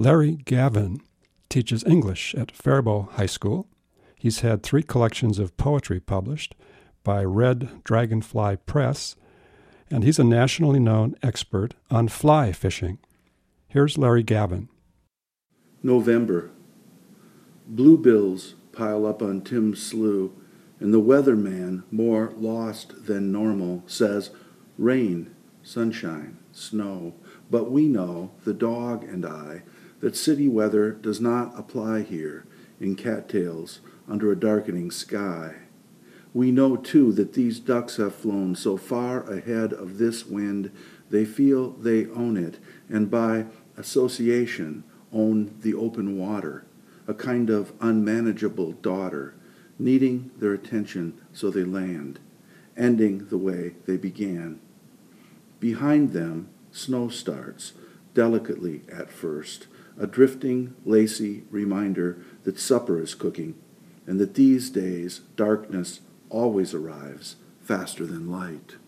Larry Gavin teaches English at Faribault High School. He's had 3 collections of poetry published by Red Dragonfly Press, and he's a nationally known expert on fly fishing. Here's Larry Gavin. November. Bluebills pile up on Tim's slough, and the weatherman, more lost than normal, says, rain, sunshine, snow. But we know, the dog and I, that city weather does not apply here in cattails under a darkening sky. We know, too, that these ducks have flown so far ahead of this wind they feel they own it, and by association own the open water, a kind of unmanageable daughter, needing their attention so they land, ending the way they began. Behind them, snow starts, delicately at first, a drifting, lacy reminder that supper is cooking, and that these days darkness always arrives faster than light.